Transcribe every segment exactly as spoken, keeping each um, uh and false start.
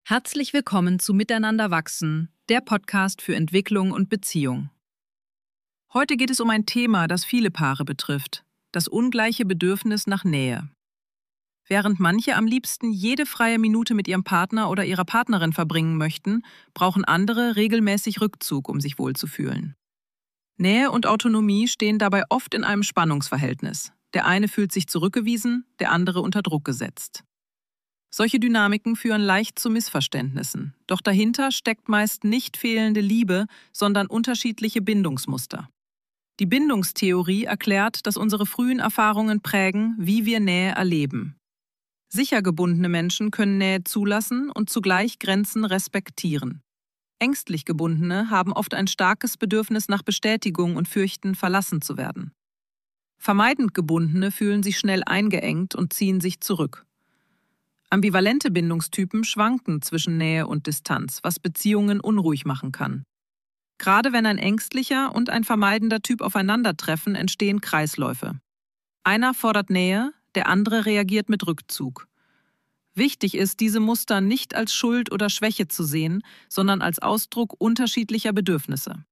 Herzlich willkommen zu Miteinander wachsen, der Podcast für Entwicklung und Beziehung. Heute geht es um ein Thema, das viele Paare betrifft: das ungleiche Bedürfnis nach Nähe. Während manche am liebsten jede freie Minute mit ihrem Partner oder ihrer Partnerin verbringen möchten, brauchen andere regelmäßig Rückzug, um sich wohlzufühlen. Nähe und Autonomie stehen dabei oft in einem Spannungsverhältnis. Der eine fühlt sich zurückgewiesen, der andere unter Druck gesetzt. Solche Dynamiken führen leicht zu Missverständnissen, doch dahinter steckt meist nicht fehlende Liebe, sondern unterschiedliche Bindungsmuster. Die Bindungstheorie erklärt, dass unsere frühen Erfahrungen prägen, wie wir Nähe erleben. Sicher gebundene Menschen können Nähe zulassen und zugleich Grenzen respektieren. Ängstlich gebundene haben oft ein starkes Bedürfnis nach Bestätigung und fürchten, verlassen zu werden. Vermeidend gebundene fühlen sich schnell eingeengt und ziehen sich zurück. Ambivalente Bindungstypen schwanken zwischen Nähe und Distanz, was Beziehungen unruhig machen kann. Gerade wenn ein ängstlicher und ein vermeidender Typ aufeinandertreffen, entstehen Kreisläufe. Einer fordert Nähe, der andere reagiert mit Rückzug. Wichtig ist, diese Muster nicht als Schuld oder Schwäche zu sehen, sondern als Ausdruck unterschiedlicher Bedürfnisse.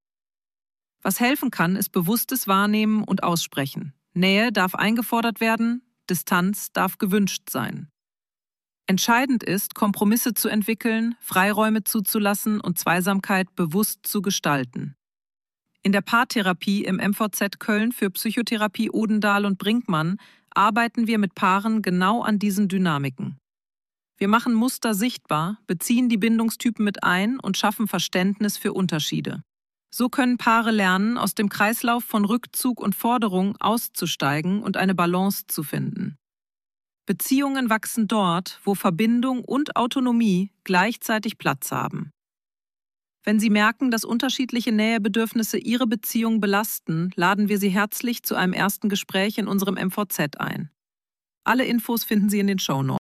Was helfen kann, ist bewusstes Wahrnehmen und Aussprechen. Nähe darf eingefordert werden, Distanz darf gewünscht sein. Entscheidend ist, Kompromisse zu entwickeln, Freiräume zuzulassen und Zweisamkeit bewusst zu gestalten. In der Paartherapie im M V Z Köln für Psychotherapie Odendahl und Brinkmann arbeiten wir mit Paaren genau an diesen Dynamiken. Wir machen Muster sichtbar, beziehen die Bindungstypen mit ein und schaffen Verständnis für Unterschiede. So können Paare lernen, aus dem Kreislauf von Rückzug und Forderung auszusteigen und eine Balance zu finden. Beziehungen wachsen dort, wo Verbindung und Autonomie gleichzeitig Platz haben. Wenn Sie merken, dass unterschiedliche Nähebedürfnisse Ihre Beziehung belasten, laden wir Sie herzlich zu einem ersten Gespräch in unserem M V Z ein. Alle Infos finden Sie in den Shownotes.